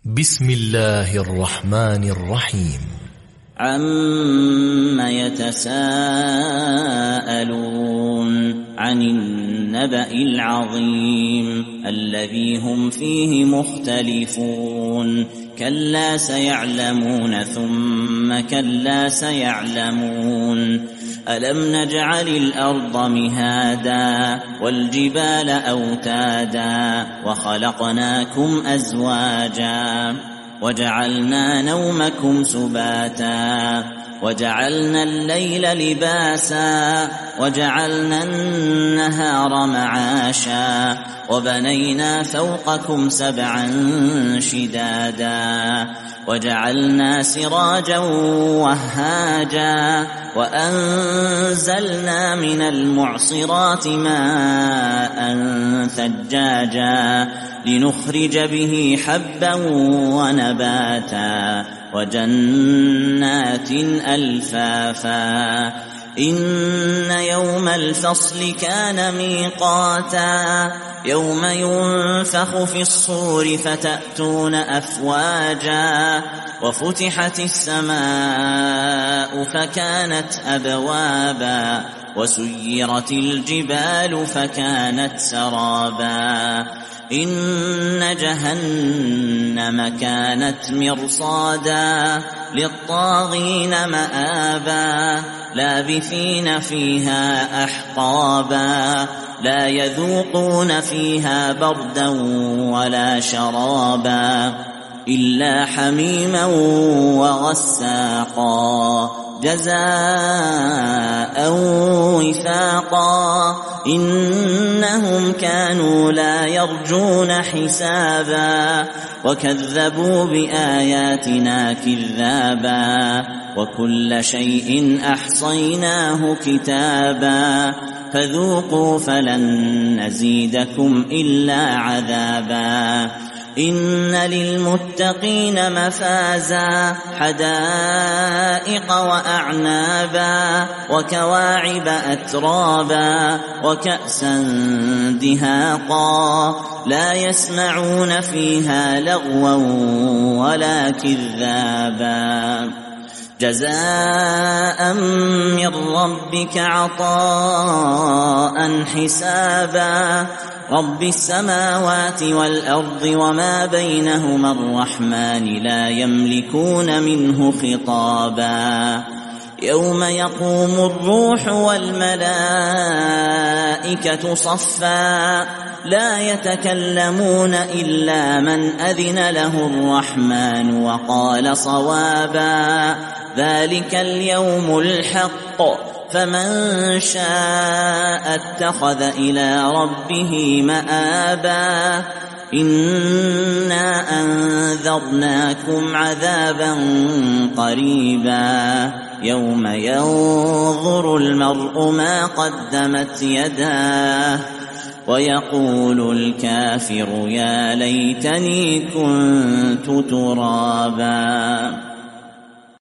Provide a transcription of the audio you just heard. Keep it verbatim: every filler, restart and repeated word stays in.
بسم الله الرحمن الرحيم. عَمَّ يَتَسَاءَلُونَ عَنِ النَّبَإِ الْعَظِيمِ الَّذِي هُمْ فِيهِ مُخْتَلِفُونَ كَلَّا سَيَعْلَمُونَ ثُمَّ كَلَّا سَيَعْلَمُونَ أَلَمْ نَجْعَلِ الْأَرْضَ مِهَادًا وَالْجِبَالَ أَوْتَادًا وَخَلَقْنَاكُمْ أَزْوَاجًا وَجَعَلْنَا نَوْمَكُمْ سُبَاتًا وَجَعَلْنَا اللَّيْلَ لِبَاسًا وَجَعَلْنَا النَّهَارَ مَعَاشًا وَبَنَيْنَا فَوْقَكُمْ سَبْعًا شِدَادًا وَجَعَلْنَا سِرَاجًا وَهَّاجًا وَأَنزَلْنَا مِنَ الْمُعْصِرَاتِ مَاءً ثَجَّاجًا لِنُخْرِجَ بِهِ حَبًّا وَنَبَاتًا وَجَنَّاتٍ أَلْفَافًا إِنَّ يَوْمَ الْفَصْلِ كَانَ مِيقَاتًا يَوْمَ يُنفَخُ فِي الصُّورِ فَتَأْتُونَ أَفْوَاجًا وَفُتِحَتِ السَّمَاءُ فَكَانَتْ أَبْوَابًا وَسُيِّرَتِ الْجِبَالُ فَكَانَتْ سَرَابًا إِنَّ جَهَنَّمَ كَانَتْ مِرْصَادًا لِلطَّاغِينَ مَآبًا لَابِثِينَ فِيهَا أَحْقَابًا لَا يَذُوقُونَ فِيهَا بَرْدًا وَلَا شَرَابًا إِلَّا حَمِيمًا وَغَسَّاقًا جَزَاءً وِفَاقًا إِنَّهُمْ كَانُوا لَا يَرْجُونَ حِسَابًا وَكَذَّبُوا بِآيَاتِنَا كِذَّابًا وَكُلَّ شَيْءٍ أَحْصَيْنَاهُ كِتَابًا فَذُوقُوا فَلَن نَّزِيدَكُمْ إِلَّا عَذَابًا إِنَّ لِلْمُتَّقِينَ مَفَازًا حَدَائِقَ وَأَعْنَابًا وَكَوَاعِبَ أَتْرَابًا وَكَأْسًا دِهَاقًا لَا يَسْمَعُونَ فِيهَا لَغْوًا وَلَا كِذَّابًا جَزَاءً مِّن رَّبِّكَ عَطَاءً حِسَابًا رَبِّ السَّمَاوَاتِ وَالْأَرْضِ وَمَا بَيْنَهُمَا الرَّحْمَنِ لَا يَمْلِكُونَ مِنْهُ خِطَابًا يَوْمَ يَقُومُ الرُّوحُ وَالْمَلَائِكَةُ صَفًّا لَا يَتَكَلَّمُونَ إِلَّا مَنْ أَذِنَ لَهُ الرَّحْمَنُ وَقَالَ صَوَابًا ذَلِكَ الْيَوْمُ الْحَقُّ فَمَن شَاءَ اتَّخَذَ إِلَىٰ رَبِّهِ مَآبًا إِنَّا أَنذَرْنَاكُمْ عَذَابًا قَرِيبًا يَوْمَ يَنظُرُ الْمَرْءُ مَا قَدَّمَتْ يَدَاهُ وَيَقُولُ الْكَافِرُ يَا لَيْتَنِي كُنتُ تُرَابًا.